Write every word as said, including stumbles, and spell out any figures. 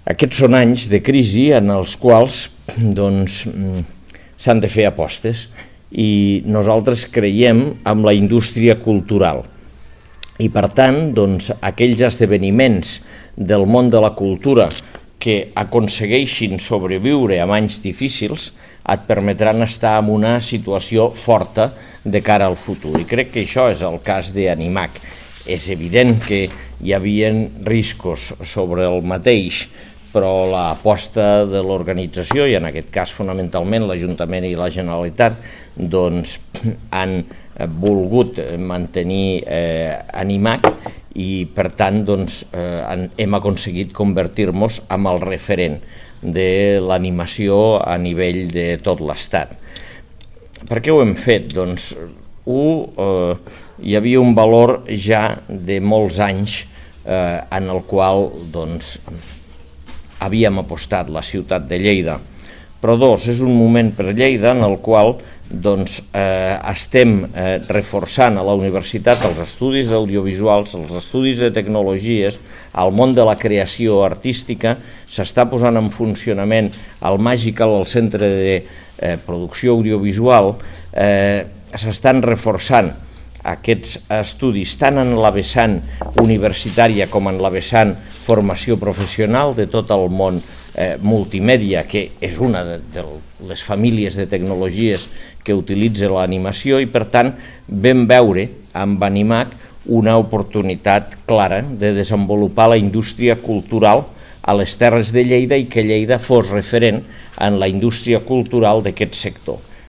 Aquests són anys de crisi en els quals doncs, s'han de fer apostes i nosaltres creiem en la indústria cultural. I per tant, doncs, aquells esdeveniments del món de la cultura que aconsegueixin sobreviure en anys difícils et permetran estar en una situació forta de cara al futur. I crec que això és el cas d'Animac. És evident que hi havia riscos sobre el mateix, però l'aposta de l'organització, i en aquest cas fonamentalment l'Ajuntament i la Generalitat, doncs han volgut mantenir eh, Animac i per tant doncs, eh, hem aconseguit convertir-nos en el referent de l'animació a nivell de tot l'Estat. Per què ho hem fet? Doncs, un, eh, hi havia un valor ja de molts anys eh, en el qual doncs, havíem apostat la ciutat de Lleida, però dos, és un moment per Lleida en el qual doncs, eh, estem eh, reforçant a la universitat els estudis audiovisuals, els estudis de tecnologies, al món de la creació artística, s'està posant en funcionament el Magical, el centre de eh, producció audiovisual, eh, s'estan reforçant aquests estudis tant en la vessant universitària com en la vessant formació professional de tot el món eh, multimèdia, que és una de, de les famílies de tecnologies que utilitza l'animació, i per tant vam veure amb Animac una oportunitat clara de desenvolupar la indústria cultural a les Terres de Lleida i que Lleida fos referent en la indústria cultural d'aquest sector.